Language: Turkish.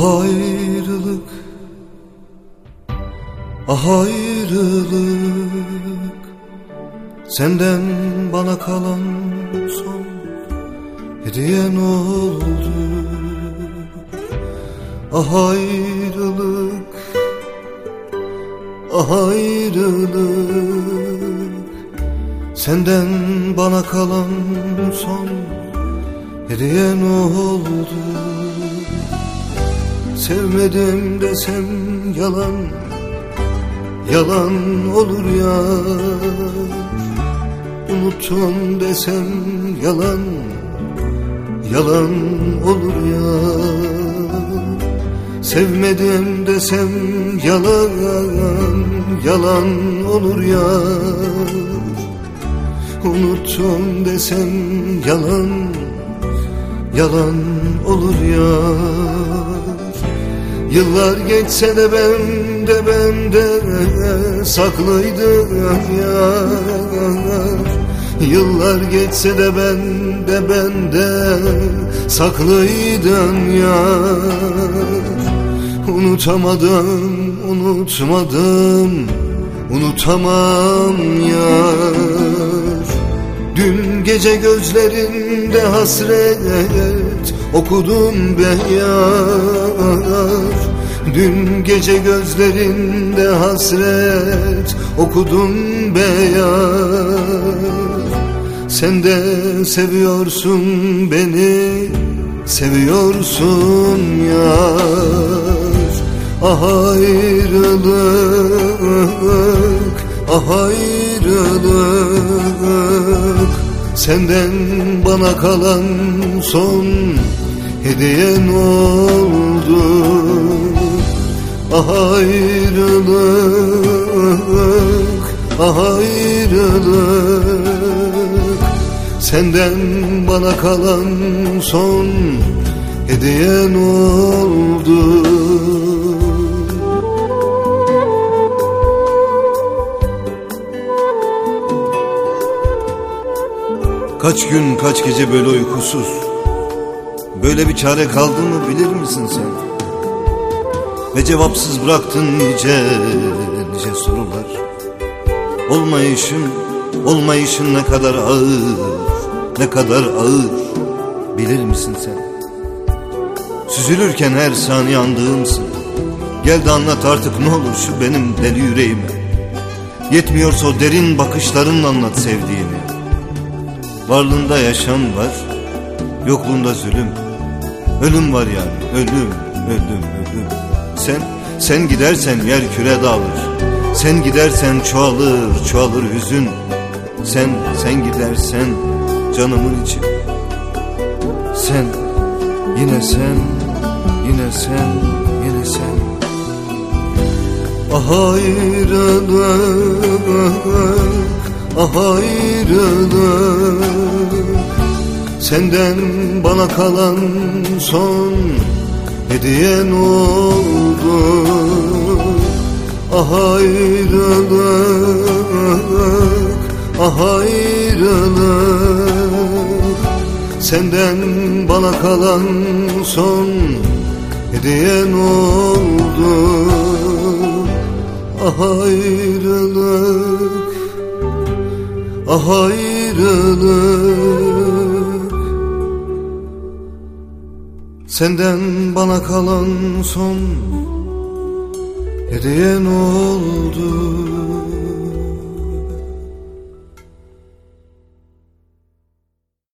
Ah ayrılık, ah ayrılık, senden bana kalan son hediyen oldu. Ah ayrılık, ah ayrılık, senden bana kalan son hediyen oldu. Sevmedim desem yalan, yalan olur ya. Unuttum desem yalan, yalan olur ya. Sevmedim desem yalan, yalan olur ya. Unuttum desem yalan, yalan olur ya. Yıllar geçse de bende saklıydı ya. Yıllar geçse de bende saklıydın ya. Unutamadım, unutmadım, unutamam ya. Dün gece gözlerinde hasret okudum be yar. Dün gece gözlerinde hasret okudum be yar. Sen de seviyorsun beni, seviyorsun yar. Ah ayrılık, ah ayrılık, senden bana kalan son hediyen oldu. Ah ayrılık, ah ayrılık, senden bana kalan son hediyen oldu. Kaç gün kaç gece böyle uykusuz, böyle bir çare kaldı mı bilir misin sen? Ve cevapsız bıraktın nice nice sorular. Olmayışın ne kadar ağır, ne kadar ağır bilir misin sen? Süzülürken her saniye andığımsın. Gel de anlat artık ne olur şu benim deli yüreğime. Yetmiyorsa o derin bakışlarınla anlat sevdiğini. Varlığında yaşam var, yokluğunda zulüm. Ölüm var yani, ölüm, ölüm, ölüm. Sen gidersen yer küre dağılır. Sen gidersen çoğalır, çoğalır hüzün. Sen gidersen canımın içi. Sen, yine sen, yine sen, yine sen. Ah ayrılık, ah ayrılık, senden bana kalan son hediyen oldu. Ah ayrılık, ah ayrılık, senden bana kalan son hediyen oldu. Ah ayrılık, ah ayrılık, senden bana kalan son hediyen oldu.